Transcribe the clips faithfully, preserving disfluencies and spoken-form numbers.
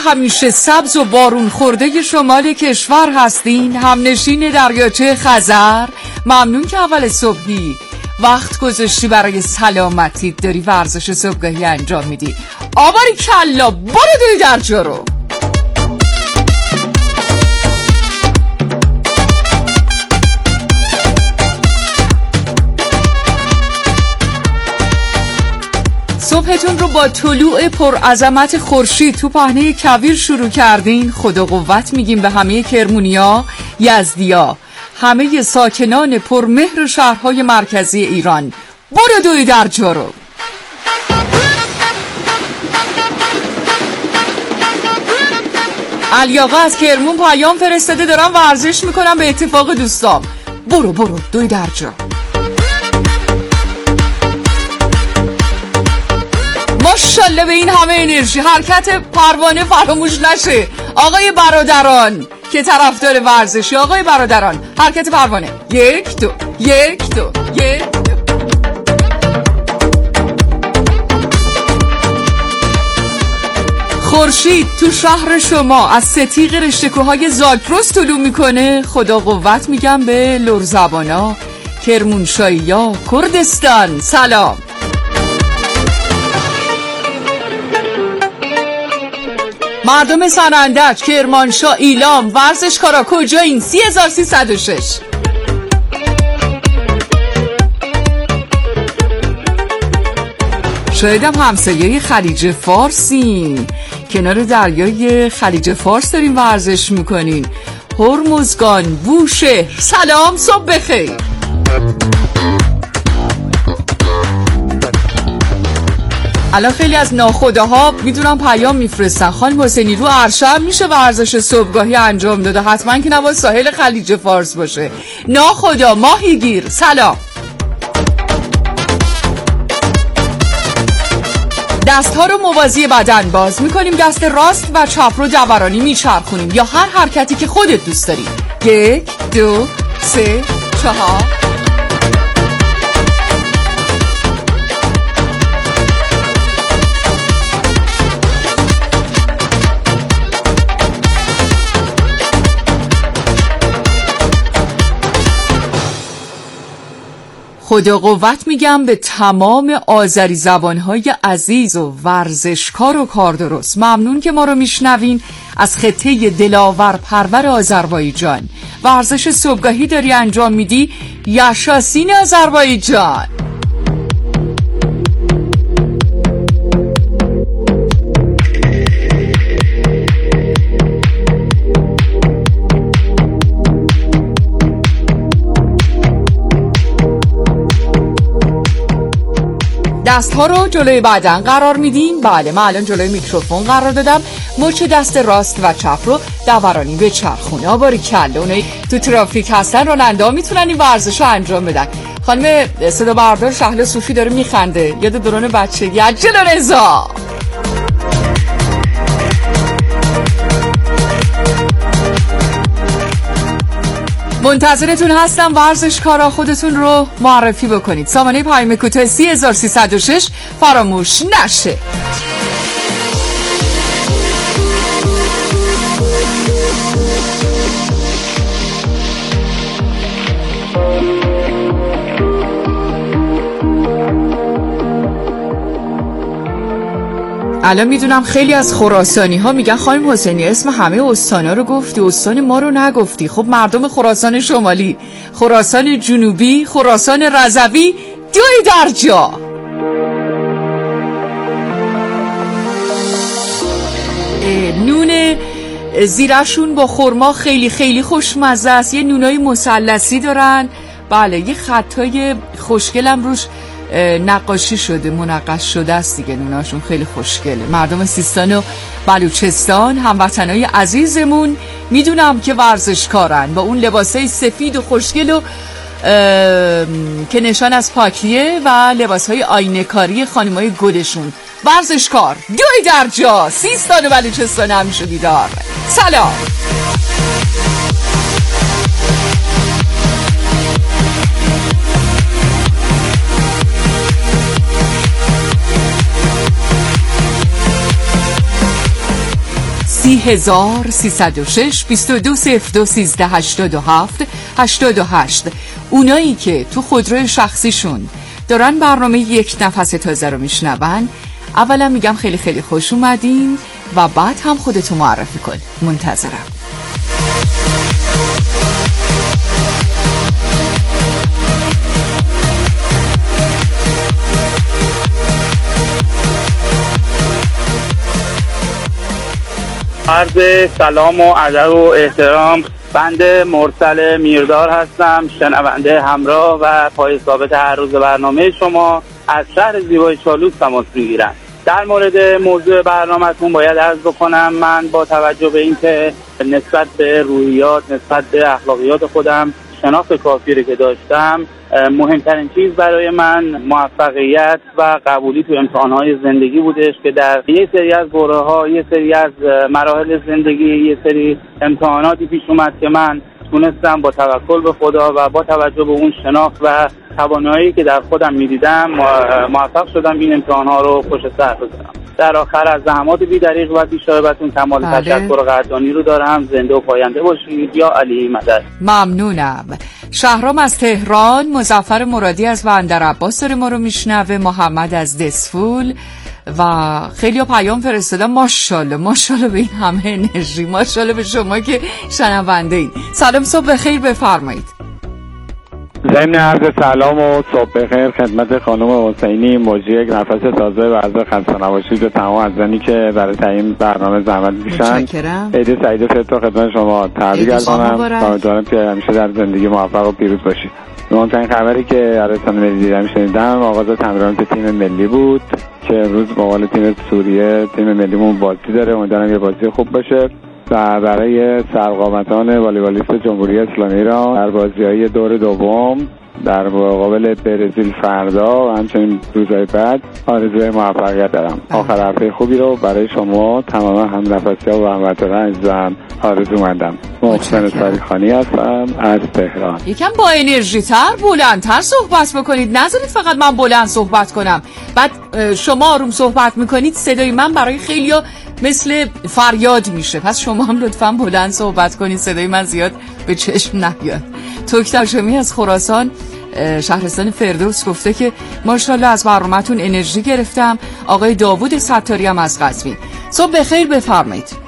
همیشه سبز و بارون خورده شمال کشور هستین، همنشین دریاچه خزر. ممنون که اول صبحی وقت گذاشتی برای سلامتی، داری ورزش صبحگاهی انجام میدی. آباری کلا، برو دوی در جارو. صبحتون رو با طلوع پرعظمت خورشید تو پهنه کویر شروع کردین. خدا قوت میگیم به همه کرمونیا، یزدیا، همه ساکنان پرمهر شهرهای مرکزی ایران. برو دوی در جارو. علی آقا از کرمون پیام فرستاده، دارم ورزش میکنم به اتفاق دوستام. برو برو دوی در جارو. ماشاءالله به این همه انرژی. حرکت پروانه فراموش نشه. آقای برادران که طرفدار ورزشی، آقای برادران حرکت پروانه. یک دو یک دو یک دو. خورشید تو شهر شما از ستیغ رشته‌کوهای زاگرس طلوع میکنه. خدا قوت میگم به لرزبانا، کرمانشاهیا، کردستان. سلام. مردم سنندج، کرمانشاه، ایلام، ورزشکارا کجایین؟ سی هزار سیصد و شش. شاید هم همسایه خلیج فارسین، کنار دریای خلیج فارس دارین ورزش میکنین. هرمزگان، بوشهر. سلام، صبح بخیر. الان خیلی از ناخداها میدونم پیام میفرستن، خانم حسینی رو عرشه میشه ورزش صبحگاهی انجام داده؟ حتما که نباید ساحل خلیج فارس باشه. ناخدا، ماهیگیر. سلام. دست ها رو موازی بدن باز میکنیم، دست راست و چپ رو دورانی میچرخونیم یا هر حرکتی که خودت دوست داری. یک دو سه چهار. خدا قوت میگم به تمام آذری زبانهای عزیز و ورزشکار و کار درست. ممنون که ما رو میشنوین از خطه دلاور پرور آذربایجان. ورزش صبحگاهی داری انجام میدی، یاشاسین آذربایجان. دست ها رو جلوی بدن قرار میدیم. بله، من الان جلوی میکروفون قرار دادم. مچ دست راست و چپ رو دورانی به چرخونه. آباری کله، اونایی تو ترافیک هستن راننده ها میتونن این ورزش رو انجام بدن. خانم صدا بردار شهله صوفی داره میخنده، یاد دوران بچگی. عجل رضا. منتظرتون هستم ورزشکارا خودتون رو معرفی بکنید. سامانه پیام کوتاه سی هزار سیصد و شش فراموش نشه. الان میدونم خیلی از خراسانی ها میگن خانم حسینی اسم همه استانا رو گفتی، استان ما رو نگفتی. خب مردم خراسان شمالی، خراسان جنوبی، خراسان رضوی، دوی در جا. نون زیرشون با خرما خیلی خیلی خوشمزه است. یه نونای مثلثی دارن. بله، یه خطای خوشگلم روش نقاشی شده، منقش شده است دیگه. نوناشون خیلی خوشگله. مردم سیستان و بلوچستان، هموطنای عزیزمون، میدونم که ورزشکارن با اون لباسای سفید و خوشگل و که نشان از پاکیه و لباسهای آینه‌کاری خانمای گلشون. ورزشکار دوی در جا. سیستان و بلوچستان همیشه دیدار. سلام. سی هزار سیصد و شش بیست و دو صفر دو سیزده هشتاد و هفت هشتاد و هشت. اونایی که تو خودروی شخصیشون دارن برنامه یک نفس تازه رو میشنون، اولا میگم خیلی خیلی خوش اومدین و بعد هم خودتو معرفی کن. منتظرم. عرض سلام و ادب و احترام. بنده مرسل میردار هستم، شنونده همراه و پای ثابت هر روز برنامه شما از شهر زیبای چالوس تماس میگیرم. در مورد موضوع برنامه‌تون باید عرض بکنم من با توجه به اینکه نسبت به روحیات، نسبت به اخلاقیات خودم شناخت کافی رو که داشتم، مهمترین چیز برای من موفقیت و قبولی تو امتحانهای زندگی بودش که در یه سری از دوره‌ها، یه سری از مراحل زندگی، یه سری امتحاناتی پیش اومد که من تونستم با توکل به خدا و با توجه به اون شناخت و توانایی که در خودم می‌دیدم موفق شدم این امتحان‌ها رو پشت سر بذارم. در آخر از زحمات بی‌دریغ و بی‌شایبتون کمال بله. تشکر و قدردانی رو دارم. زنده و پاینده باشید. یا علی مدد. ممنونم. شهرام از تهران، مظفر مرادی از بندرعباس داره ما رو میشنوه، محمد از دسفول و خیلی ها پیام فرستادن. ماشاءالله ماشاءالله به این همه انرژی، ماشاءالله به شما که شنونده اید. سلام، صبح بخیر، بفرمایید. ضمن عرض سلام و صبح بخیر خدمت خانم حسینی، موجی یک نفس تازه و عرض خسته نباشید به تمام عزیزانی که برای تعیین برنامه زحمت میکشن. عید سعید و فطر خدمت شما تبریک می‌کنم. امیدوارم که همیشه در زندگی موفق و پیروز باشید. مهمترین خبری که عربستان ملی دیدم شنیدم آغاز تمرینات تیم ملی بود که امروز مقابل تیم سوریه تیم ملیمون بازی داره. امیدوارم یه بازی خوب باشه و برای سرقامتان والیبالیست جمهوری اسلامی ایران در بازی‌های دور دوم در مقابل برزیل فردا و همچنین روزهای بعد آرزوی موفقیت دارم. آخر هفته خوبی رو برای شما تمام همنفسی‌ها و هموطنان عزیزم آرزومندم. محسن صالحخانی هستم از تهران. یکم با انرژی تر، بلندتر صحبت بکنید، نذارید فقط من بلند صحبت کنم بعد شما آروم صحبت میکنید. صدای من برای خیلیا مثل فریاد میشه، پس شما هم لطفاً بلند صحبت کنید، صدای من زیاد به چشم نیاد. توکت هاشمی از خراسان شهرستان فردوس گفته که ماشاءالله از برنامه‌تون انرژی گرفتم. آقای داوود ستاری هم از قزوین. صبح بخیر، بفرمایید.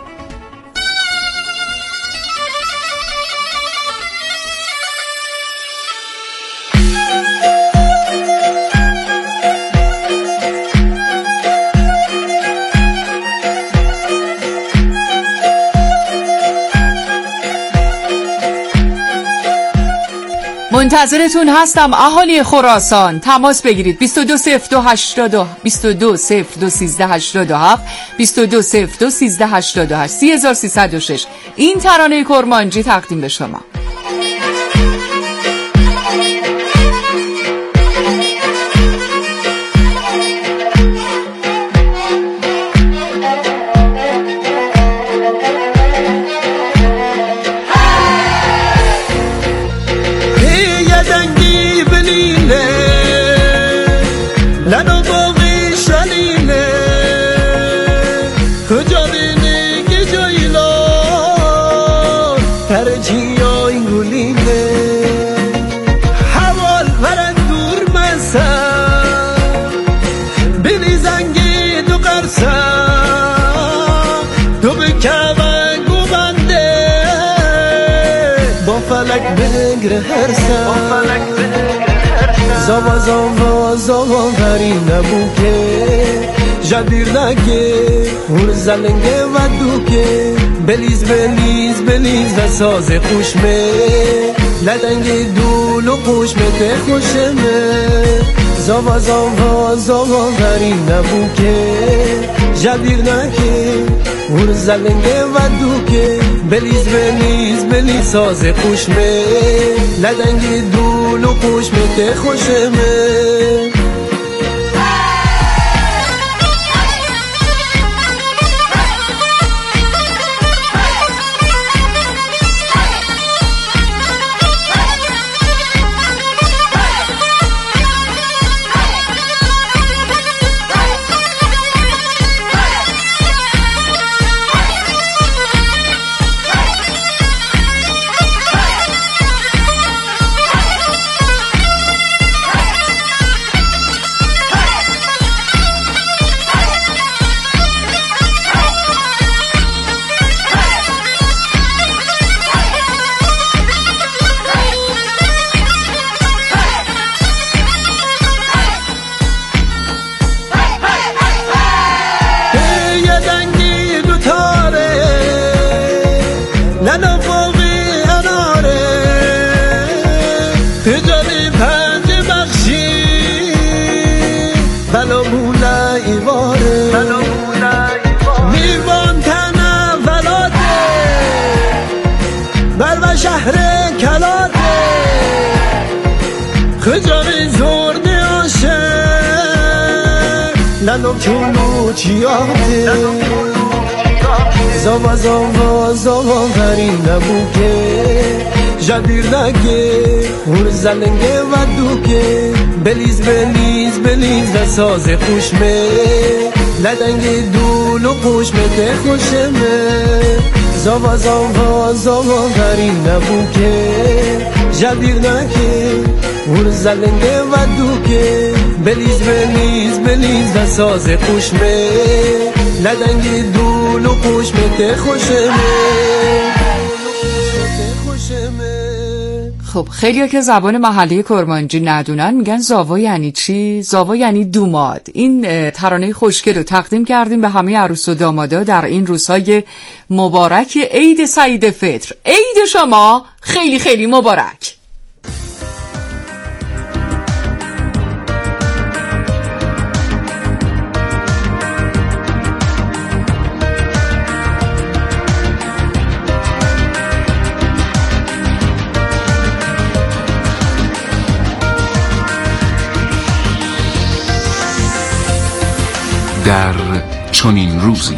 منتظرتون هستم اهالی خراسان. تماس بگیرید بیست و دو صفر دو هشتاد بیست و دو صفر دو سیزده هشتاد و هفت بیست و دو صفر دو سیزده هشتاد و هشت سی هزار سیصد و شش. این ترانه کرمانجی تقدیم به شما. زاوا زاوا زاوا غری نبوکه جدیر نگه هر زلنگه و دوکه بلیز بلیز بلیز و ساز خوشمه لدنگ دول و خوشمه ته خوشمه زاوا زاوا زاوا غری نبوکه جدیر نگه هر زلنگه و دوکه بلیز بلیز بلیز ساز خوشمه لدنگ دول و خوشمه ته خوشمه لنا فوقی اناره تجاری پنج بخشی بلا مولا ایواره میوان تنه ولاده بر شهر کلاده خجاری زرده آشه لنو کلو چیاده زاوا زاوا زاوا غری نبوکه جدیر نگه اون زلنگه و دوکه بلیز بلیز بلیز و ساز خوشمه لدنگ دول و خوشمه ته خوشمه زاوا زاوا زاوا غری نبوکه جدیر نگه اون زلنگه و دوکه بلیز بلیز بلیز و ساز خوشمه لدنگ دول و خوشمه ته خوشمه. خب خیلی‌ها که زبان محلی کرمانجی ندونن میگن زاوا یعنی چی؟ زاوا یعنی دوماد. این ترانه خوشگل رو تقدیم کردیم به همه عروس و دامادا در این روزهای مبارک عید سعید فطر. عید شما خیلی خیلی مبارک. در چنین روزی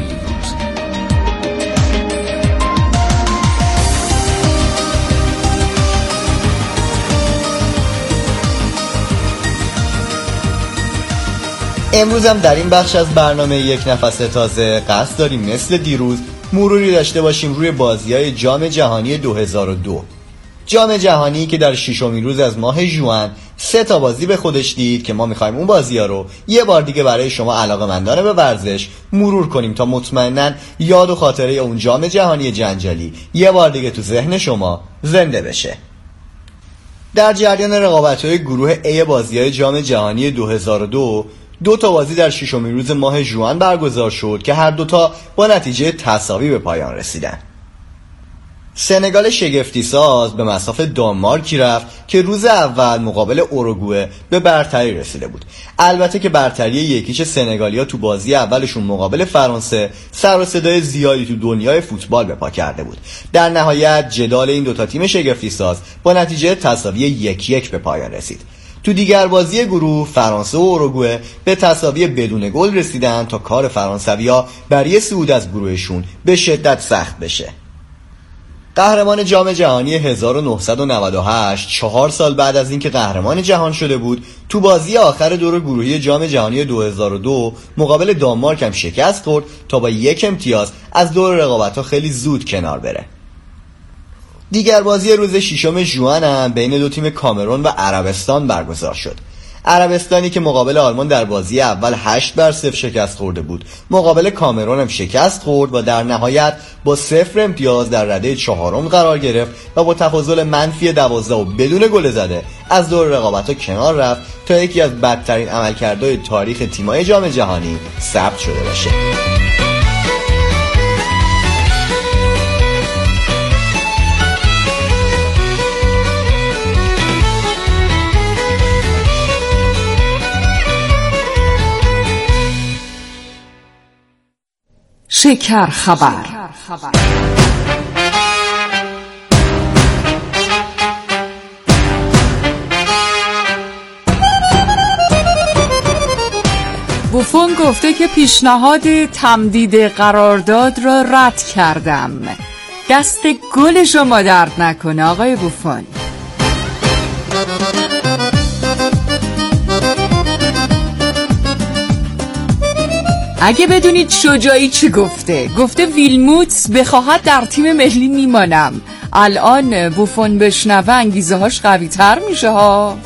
امروز هم در این بخش از برنامه یک نفس تازه قصد داریم مثل دیروز مروری داشته باشیم روی بازی‌های جام جهانی دو هزار و دو. جام جهانی که در ششمین روز از ماه ژوئن سه تا بازی به خودش دید که ما می‌خوایم اون بازی‌ها رو یه بار دیگه برای شما علاقه‌مندان به ورزش مرور کنیم تا مطمئناً یاد و خاطره اون جام جهانی جنجالی یه بار دیگه تو ذهن شما زنده بشه. در جریان رقابت‌های گروه A بازی‌های جام جهانی دو هزار و دو دو تا بازی در ششمین روز ماه ژوئن برگزار شد که هر دوتا با نتیجه تساوی به پایان رسیدن. سنگال شگفتی ساز به مصاف دانمارکی رفت که روز اول مقابل اوروگوئه به برتری رسیده بود. البته که برتری یکیش سنگالیا تو بازی اولشون مقابل فرانسه سر و صدای زیادی تو دنیای فوتبال به پا کرده بود. در نهایت جدال این دوتا تیم شگفتی ساز با نتیجه تساوی یک یک به پایان رسید. تو دیگر بازی گروه فرانسه و اوروگوئه به تساوی بدون گل رسیدن تا کار فرانسوی‌ها برای صعود از گروهشون به شدت سخت بشه. قهرمان جام جهانی هزار و نهصد و نود و هشت چهار سال بعد از اینکه قهرمان جهان شده بود تو بازی آخر دور گروهی جام جهانی دو هزار و دو مقابل دانمارک هم شکست خورد تا با یک امتیاز از دور رقابت‌ها خیلی زود کنار بره. دیگر بازی روز ششم ژوئن هم بین دو تیم کامرون و عربستان برگزار شد. عربستانی که مقابل آلمان در بازی اول هشت بر صفر شکست خورده بود مقابل کامرون هم شکست خورد و در نهایت با صفر امتیاز در رده چهارم قرار گرفت و با تفاضل منفی دوازده و بدون گل زده از دور رقابت‌ها کنار رفت تا یکی از بدترین عملکردهای تاریخ تیم‌های جام جهانی ثبت شده باشه. شکر خبر. بوفون گفته که پیشنهاد تمدید قرارداد را رد کردم. دست گل شما درد نکنه آقای بوفون. اگه بدونید شجاعی چی گفته گفته ویلموتس بخواهد در تیم ملی میمانم. الان بوفون بشنوه انگیزه هاش قوی تر میشه ها.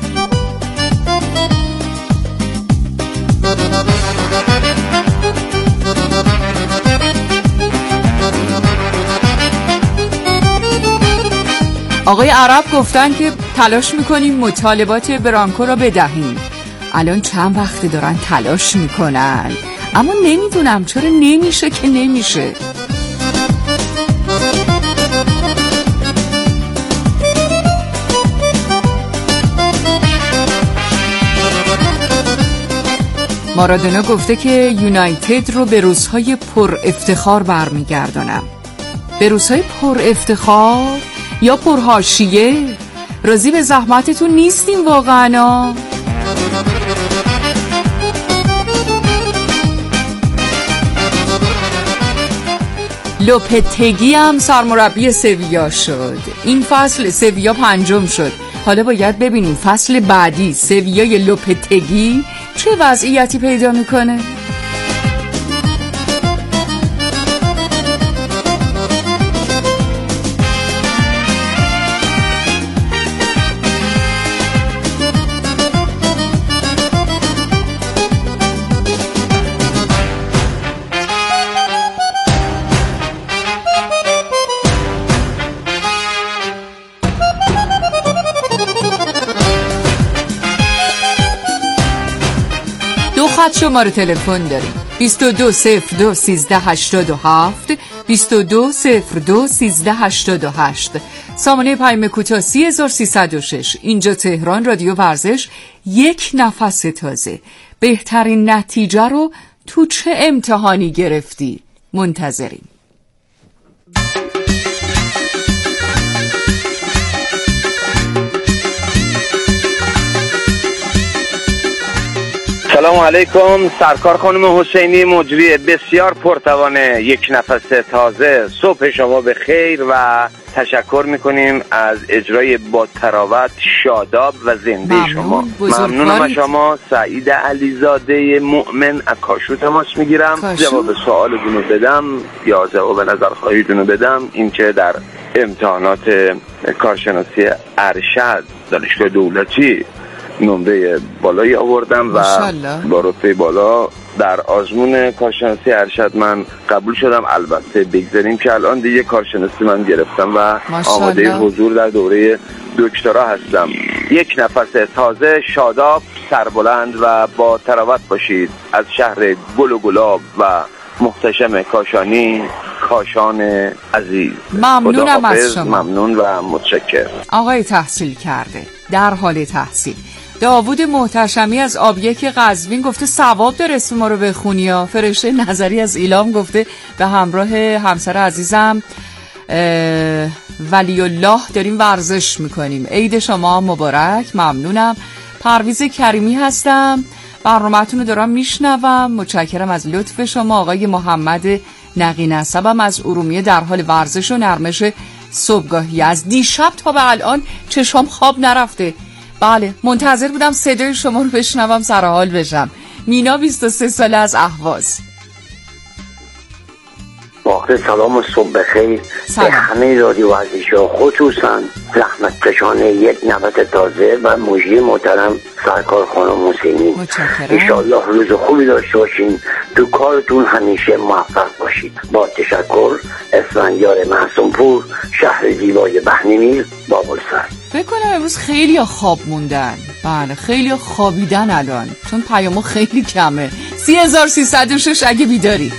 آقای عرب گفتن که تلاش میکنیم مطالبات برانکو را بدهیم. الان چند وقت دارن تلاش میکنن اما نمیدونم چرا نمیشه که نمیشه. مارادونا گفته که یونایتد رو به روزهای پر افتخار برمیگردانم. به روزهای پر افتخار یا پر حاشیه؟ راضی به زحمتتون نیستیم واقعا. لوپتگی هم سرمربی سویا شد. این فصل سویا پنجم شد. حالا باید ببینیم فصل بعدی سویای لوپتگی چه وضعیتی پیدا میکنه. خط شماره تلفن داریم بیست و دو صفر دو سیزده هشتاد و هفت بیست و دو صفر دو سیزده هشتاد و هشت. سامانه پیام کوتاه سی هزار و سیصد و شش. اینجا تهران رادیو ورزش. یک نفس تازه. بهترین نتیجه رو تو چه امتحانی گرفتی؟ منتظریم. سلام علیکم. سرکار خانم حسینی، مجری بسیار پرتوان یک نفس تازه. صبح شما به خیر و تشکر میکنیم از اجرای با تراوت، شاداب و زنده ممنون. شما ممنونم از شما. سعید علیزاده مؤمن از کاشو تماس میگیرم. جواب سوالتون رو بدم یا جواب نظرخواهیتون رو بدم، این که در امتحانات کارشناسی ارشد دانشگاه دولتی نمره بالایی آوردم و با رتبه بالا در آزمون کارشناسی ارشد من قبول شدم. البته بگذاریم که الان دیگه کارشناسی من گرفتم و آماده حضور در دوره دکترا هستم. یک نفس تازه، شاداب، سربلند و با تراوت باشید. از شهر گل و گلاب و محتشم کاشانی، کاشان عزیز. ممنونم از شما. ممنون و متشکر. آقای تحصیل کرده، در حال تحصیل. داوود محتشمی از آبیک قزوین گفته ثواب داره اسم ما رو بخونی ها. فرشته نظری از ایلام گفته به همراه همسر عزیزم ولی الله داریم ورزش میکنیم. عید شما مبارک. ممنونم. پرویز کریمی هستم، برنامه‌تون رو دارم میشنوم. متشکرم از لطف شما. آقای محمد نقی نسبم از ارومیه در حال ورزش و نرمش صبحگاهی. از دیشب تا به الان چشام خواب نرفته. بله، منتظر بودم صدای شما رو بشنوم، سرحال بشم. مینا بیست و سه ساله از اهواز. واقع سلام و صبح بخیر به همه رادیو ورزش‌ها، خصوصا زحمت کشانه یک نفس تازه و مجری محترم سرکار خانم حسینی. انشاءالله روز خوبی داشته باشین، تو کارتون همیشه موفق باشید. با تشکر. اسفندیار محسن‌پور، شهر زیبای بهنمیر، بابلسر. فکر کنم امروز خیلی خواب موندن. بله، خیلی خوابیدن الان، چون پیامو خیلی کمه. سی هزار و سیصد و شش اگه بیداری.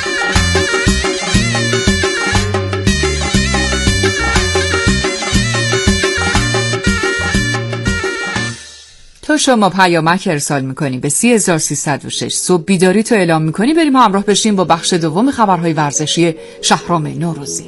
تو شما پیامک ارسال میکنی به سی هزار و سیصد و شش. صبح بیداری تو اعلام میکنی. بریم همراه بشیم با بخش دوم خبرهای ورزشی شهرام نوروزی.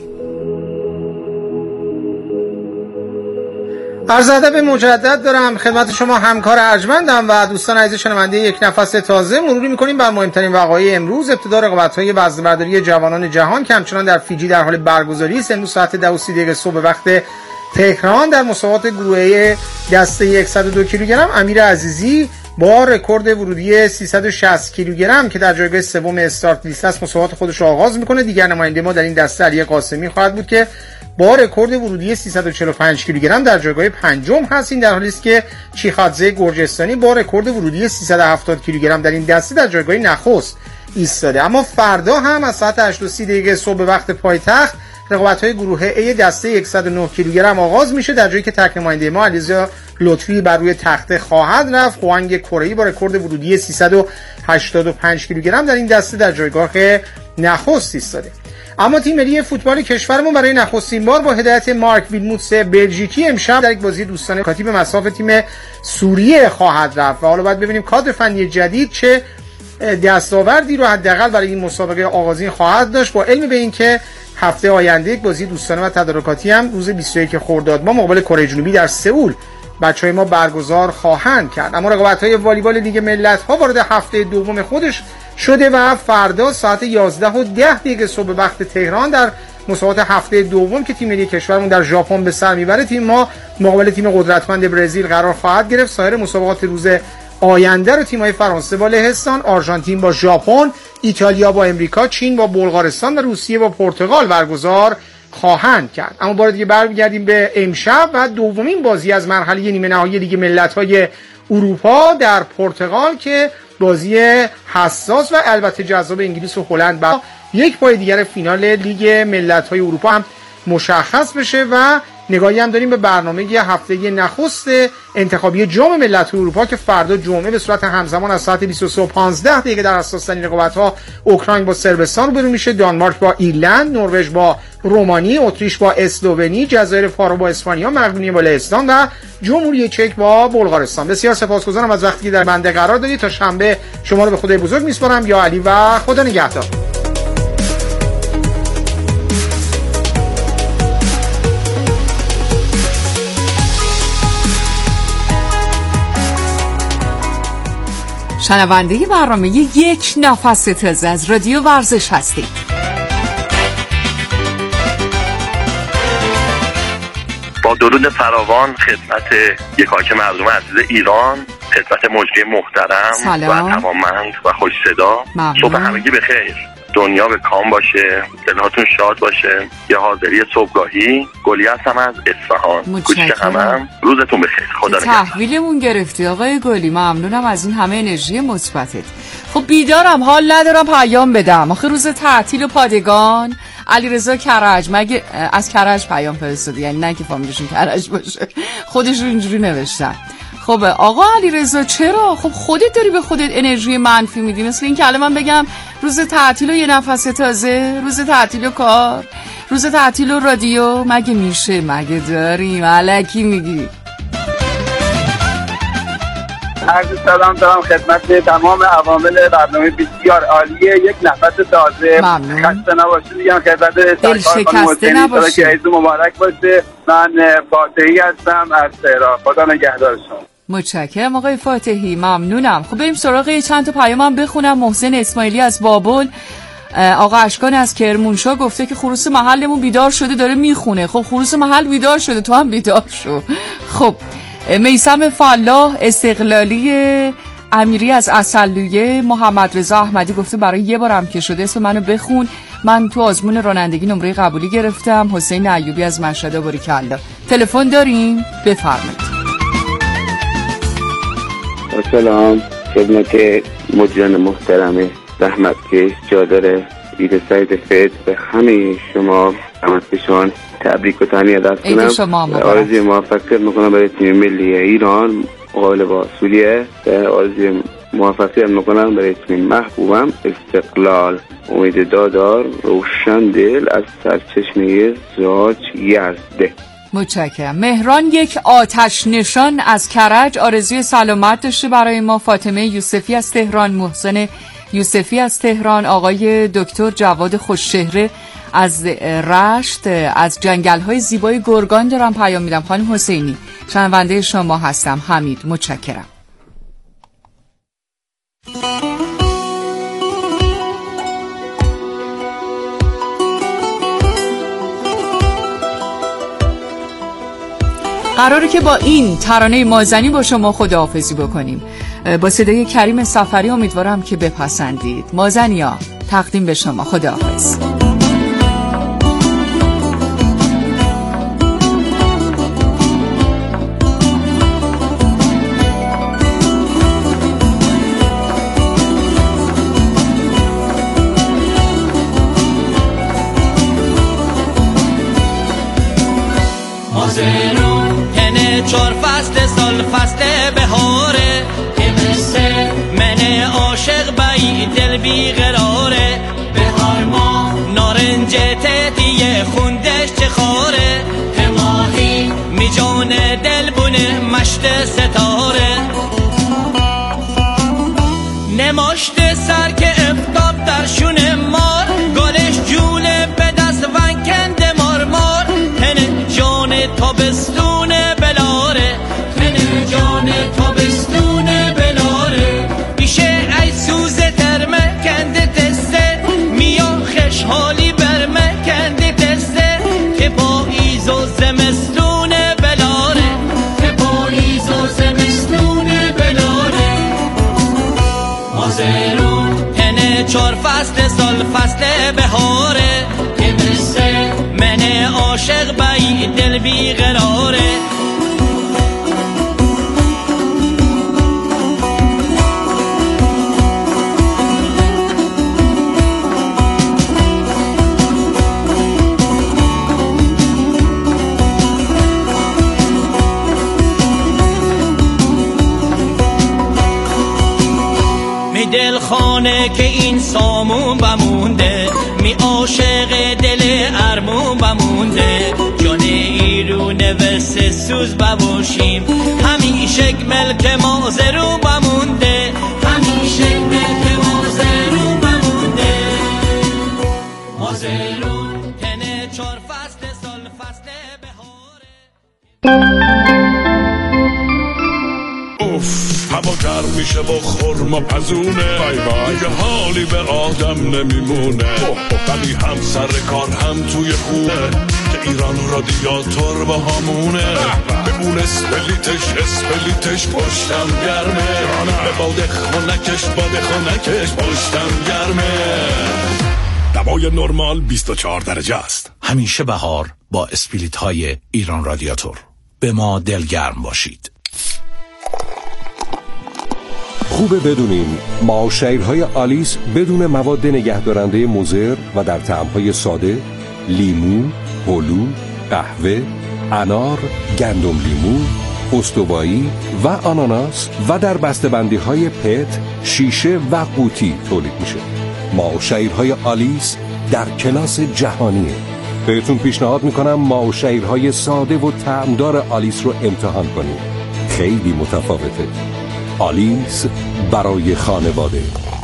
عرض ادب مجدد دارم خدمت شما همکار ارجمندم و دوستان عزیز شنونده یک نفس تازه. مروری میکنیم بر مهمترین وقایع امروز. ابتدا رقابت‌های وزنه‌برداری جوانان جهان که همچنان در فیجی در حال برگزاری است. امروز ساعت ده و سی دقیقه صبح وقت تهران در مسابقات گروهی دسته صد و دو کیلوگرم امیر عزیزی با رکورد ورودی سیصد و شصت کیلوگرم که در جایگاه سوم استارت لیست است مسابقات خودش را آغاز میکنه. دیگر نماینده ما در این دسته علی قاسمی خواهد بود که با رکورد ورودی سیصد و چهل و پنج کیلوگرم در جایگاه پنجم هست. این در حالی است که چیخادزه گرجستانی با رکورد ورودی سیصد و هفتاد کیلوگرم در این دسته در جایگاه نخست ایستاده. اما فردا هم از ساعت هشت و سی دقیقه صبح وقت پایتخت رقابت‌های گروه A دسته صد و نه کیلوگرم آغاز میشه، در جایی که تک نماینده ما علیرضا لطفی بر روی تخته خواهد رفت. خوانگ کره‌ای با رکورد ورودی سیصد و هشتاد و پنج کیلوگرم در این دسته در جایگاه نخست ایستاده. اما تیم ملی فوتبال کشورمون برای نخستین بار با هدایت مارک ویلموتس بلژیکی امشب در یک بازی دوستانه کاتیب مصاف تیم سوریه خواهد رفت و حالا باید ببینیم کادر فنی جدید چه دستاوردی رو حداقل برای این مسابقه آغازین خواهد داشت، با علم به این که هفته آینده یک بازی دوستانه و تدارکاتی هم روز بیست و یک خرداد ماه مقابل کره جنوبی در سئول بچهای ما برگزار خواهند کرد. اما رقابت‌های والیبال لیگ ملت‌ها وارد هفته دوم خودش شده و فردا ساعت یازده و ده دقیقه صبح وقت تهران در مسابقات هفته دوم که تیم ملی کشورمون در ژاپن به سر میبره، تیم ما مقابل تیم قدرتمند برزیل قرار خواهد گرفت. سایر مسابقات روز آینده رو تیم‌های فرانسه با لهستان، آرژانتین با ژاپن، ایتالیا با امریکا، چین با بلغارستان و روسیه با پرتغال برگزار خواهند کرد. اما بار دیگه برمیگردیم به امشب و دومین بازی از مرحله نیمه نهایی لیگ ملت‌های اروپا در پرتغال که بازی حساس و البته جذاب انگلیس و هلند با یک پای دیگر فینال لیگ ملت‌های اروپا هم مشخص بشه. و نگاهی هم داریم به برنامه هفته نخست انتخابی جام ملت‌های اروپا که فردا جمعه به صورت همزمان از ساعت بیست و سه و پانزده دقیقه در اساس‌ترین رقابت‌ها اوکراین با صربستان روبرو میشه، دانمارک با ایرلند، نروژ با رومانی، اتریش با اسلوونی، جزایر فارو با اسپانیا، مقدونیه با لهستان و جمهوری چک با بلغارستان. بسیار سپاسگزارم از وقتی که در بنده قرار دادید. تا شنبه شما رو به خدای بزرگ میسپارم. یا علی و خدا نگهدار. شنونده برنامه یک نفس تازه از رادیو ورزش هستید. با درود فراوان خدمت یکایک مردم عزیز ایران، خدمت مجری محترم سلام. و توانمند و خوش صدا. صبح همگی بخیر، دنیا به کام باشه، دلهاتون شاد باشه. یه حاضری صبحگاهی، گلی هستم از اصفهان. کوچیک همم، روزتون بخیر. خدا نگهدار. تحویلمون گرفتی آقای گلی، ممنونم از این همه انرژی مثبتت. خب بیدارم، حال ندارم پیام بدم، آخه روز تعطیل و پادگان. علیرضا کرج مگه از کرج پیام فرستاده، یعنی نه که فامیلشون کرج باشه، خودش رو اینجوری نوشتن. خب آقا علیرضا چرا؟ خب خودت داری به خودت انرژی منفی میدی، مثل این که الان من بگم روز تعطیل و یه نفس تازه، روز تعطیل و کار، روز تعطیل و رادیو، مگه میشه؟ مگه داریم؟ الکی میگی. عرض سلام دارم خدمت تمام عوامل برنامه بسیار عالیه یک نفس تازه. ممنون. خسته نباشید میگم خدمت دل شکسته نباشید. که عید مبارک باشه. من فاتحی هستم از تهران. خدا نگهدار شما. متشکرم آقای فاتحی، ممنونم. خب بریم سراغ چند تا پیامم بخونم. محسن اسماعیلی از بابل، آقا اشکان از کرمانشاه گفته که خروس محلمون بیدار شده داره میخونه. خب خروس محل بیدار شده، تو هم بیدار شو. خب میثم فلاح استقلالی امیری از اصلویه، محمد رضا احمدی گفته برای یه بارم که شده اسم منو بخون، من تو آزمون رانندگی نمره قبولی گرفتم. حسین ایوبی از مشهد باریکلا. تلفن داریم، بفرمایید. سلام خدمت مجران محترم زحمت کش جادر عید سعید فطر به همه شما همتشان تبریک و تهنیت عرض کنم. آرزوی موفقیت میکنم برای تیم ملی ایران مقابل با سوریه. آرزوی موفقیت میکنم برای تیم محبوبم استقلال. امید دادار روشن دل از سرچشمه زاج یزده. متشکرم. مهران یک آتش نشان از کرج آرزوی سلامت داشته برای ما. فاطمه یوسفی از تهران، محسن یوسفی از تهران، آقای دکتر جواد خوشچهره از رشت از جنگل‌های زیبای گرگان دارم پیام میدم. خانم حسینی شنونده شما هستم. حمید متشکرم. قراره که با این ترانه مازنی با شما خداحافظی بکنیم، با صدای کریم سفری. امیدوارم که بپسندید. مازنیا تقدیم به شما. خداحافظ. چار فصل سال فصل بهاره که مثل من عاشق بایی دل بیقراره. بهار ما نارنج تهدیه خوندش چه خاره، هماهی می جان دل بونه مشت ستاره. نماشت که پاییز و زمستون بلاره، که پاییز و زمستون بلاره. مازرون هنه چار فصل سال فصل بهاره، که مثل من عاشق بایی دل بیقراره. دل خانه که این سامون بمونده، می عاشق دل ارمون بمونده. جان ایرون وسه سوز بباشیم، همیشه ملک مازرون بمونده، همیشه ملک مازرون بمونده. مازرون تنه چار فصل سال فصل بهاره. هوا گرم میشه با خرما پزونه، دیگه حالی به آدم نمیمونه. ولی هم سر کار هم توی خونه، که ایران رادیاتور با همونه. به اون اسپلیتش اسپلیتش پشتم گرمه، به باد خونکش باد خونکش پشتم گرمه. دوای نرمال بیست و چهار درجه است. همیشه بهار با اسپلیت های ایران رادیاتور. به ما دلگرم باشید. خوبه بدونین معاشرهای آلیس بدون مواد نگهدارنده مضر و در طعم‌های ساده، لیمو، هلو، قهوه، انار، گندم لیمو، استوایی و آناناس و در بسته‌بندی‌های پت، شیشه و قوطی تولید میشه. معاشرهای آلیس در کلاس جهانیه. بهتون پیشنهاد میکنم معاشرهای ساده و طعمدار آلیس رو امتحان کنید. خیلی متفاوته. آلیس برای خانواده.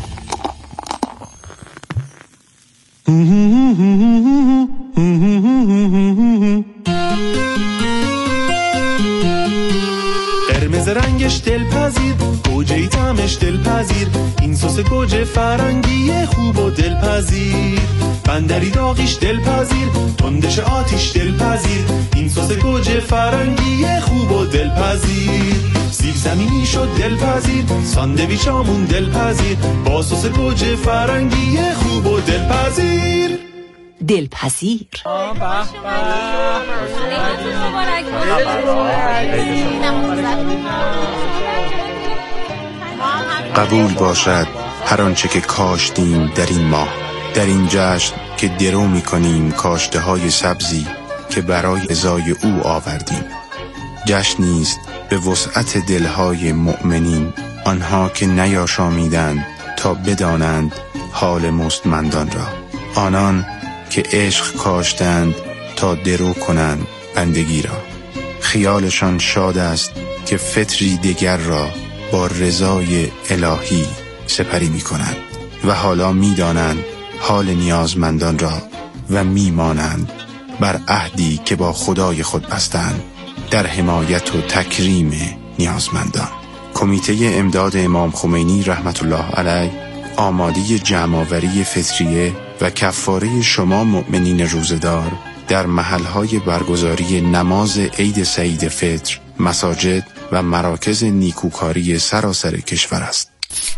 قرمز رنگش دلپذیر، گوجه طعمش دلپذیر، این سس گوجه فرنگی خوب و دلپذیر. بندری داغیش دلپذیر، تندش آتیش دلپذیر، این سس گوجه فرنگی خوب و دلپذیر. سیب زمینی شد دلپذیر، ساندویچامون دلپذیر، با سس گوجه فرنگی خوب و دلپذیر. دلپذیر. قبول باشد هر آنچه که کاشتیم در این ماه، در این جشن که درو می‌کنیم کاشته های سبزی که برای ازای او آوردیم. جشنی است به وسعت دلهای مؤمنین، آنها که نیاشامیدند تا بدانند حال مستمندان را، آنان که عشق کاشتند تا درو کنند بندگی را. خیالشان شاد است که فطری دیگر را با رضای الهی سپری می کنند و حالا می دانند حال نیازمندان را و می مانند بر عهدی که با خدای خود بستند در حمایت و تکریم نیازمندان. کمیته امداد امام خمینی رحمت الله علیه آماده جمع‌آوری فطریه و کفاره شما مؤمنین روزدار در محل‌های برگزاری نماز عید سعید فطر، مساجد و مراکز نیکوکاری سراسر کشور است.